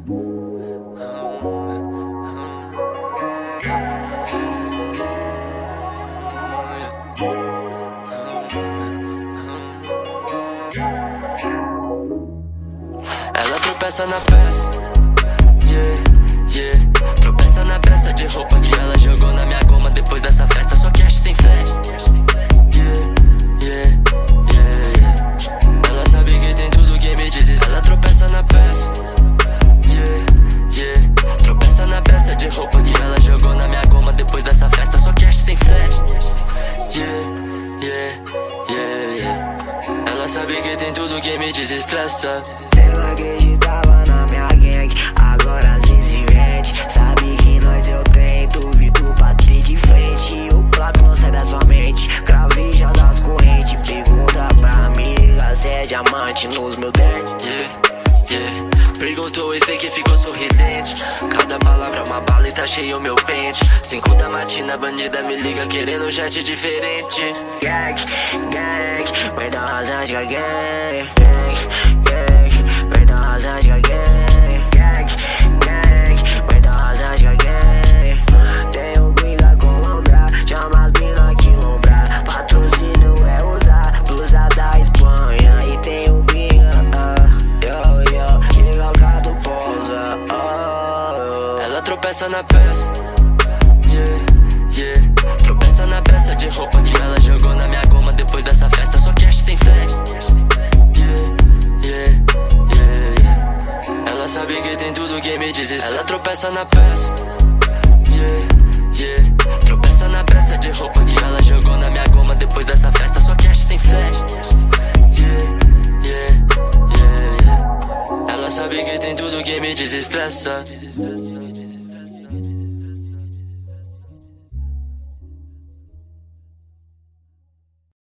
Ela tropeça na peça, tropeça na peça de roupa que ela jogou na minha goma depois dessa festa. Só cash sem flash, Ela sabe que tem tudo que me diz. Ela tropeça na peça, tropeça na peça de roupa que ela jogou na minha goma depois dessa festa. Só cash sem flash, Ela sabe que tem tudo que me desestressa. Ela acreditava na minha gangue, agora se vende. Sabe que nós eu tento, vi tu bater de frente. O plato não sai da sua mente, cravija das correntes. Pergunta pra amiga se é diamante nos meus dentes. Perguntou e sei que ficou sorridente. Cada palavra é uma bala e tá cheio o meu pente. 5 da matina, bandida me liga querendo um jet diferente. Gang, vai dar razão de gang. Vai dar razão de gang. Vai dar razão de gang. Tenho gringa Colômbia, chama as mina quilombrada. Patrocínio é usar blusa da Espanha. E tenho gringa, igual Cato Pousa. Ela tropeça na peça, tropeça na peça de roupa que ela jogou na minha goma depois dessa festa. Só cash sem flash, Ela sabe que tem tudo que me diz. Ela tropeça na peça, tropeça na peça de roupa que ela jogou na minha goma depois dessa festa. Só cash sem flash, Ela sabe que tem tudo que me desestressa.